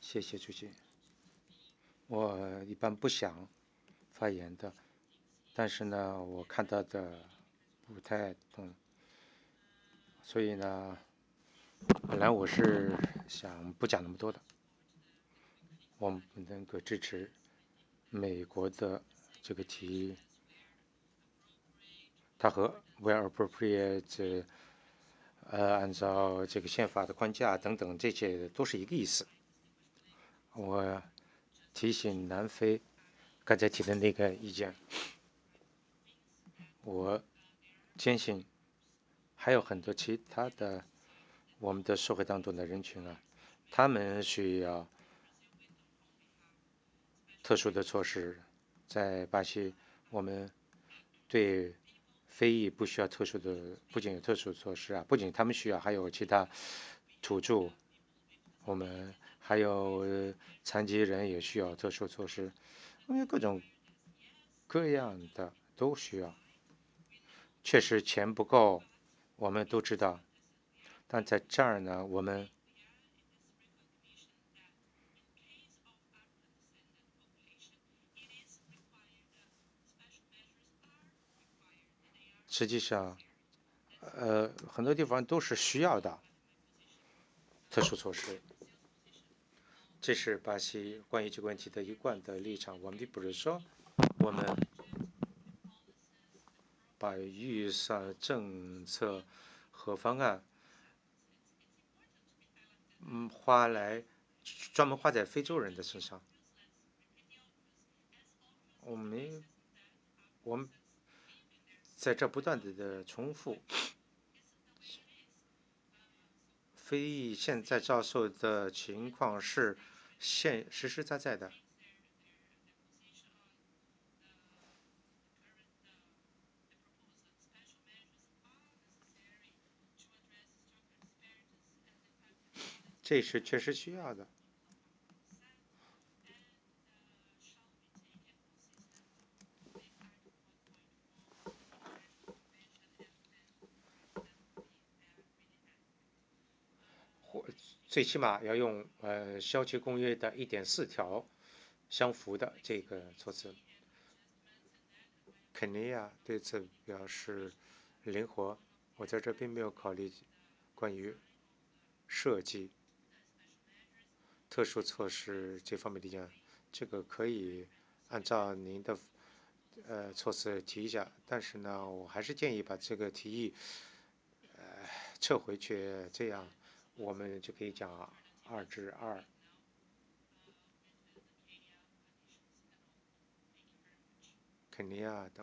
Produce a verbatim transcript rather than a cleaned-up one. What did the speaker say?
谢谢主席。我一般不想发言的，但是呢，我看到的不太懂，所以呢，本来我是想不讲那么多的。我们不能够支持美国的这个提议，它和 where appropriate，呃，按照这个宪法的框架等等，这些都是一个意思。我提醒南非刚才提的那个意见，我坚信还有很多其他的我们的社会当中的人群啊，他们需要特殊的措施。在巴西，我们对非裔不需要特殊的，不仅有特殊措施啊，不仅他们需要，还有其他土著，我们还有残疾人也需要特殊措施，因为各种各样的都需要。确实钱不够，我们都知道，但在这儿呢，我们实际上，呃，很多地方都是需要的特殊措施。这是巴西关于这个问题的一贯的立场。我们并不是说我们把预算、政策和方案，嗯，花来专门花在非洲人的身上。我们我们在这不断的的重复，非裔现在遭受的情况是现实实在在的。这是确实需要的。或最起码要用呃消协公约的一点四条相符的这个措辞。肯尼亚对此表示灵活，我在这并没有考虑关于设计特殊措施这方面的意见，这个可以按照您的呃措辞提一下，但是呢，我还是建议把这个提议呃撤回去，这样我们就可以讲二至二。肯尼亚等。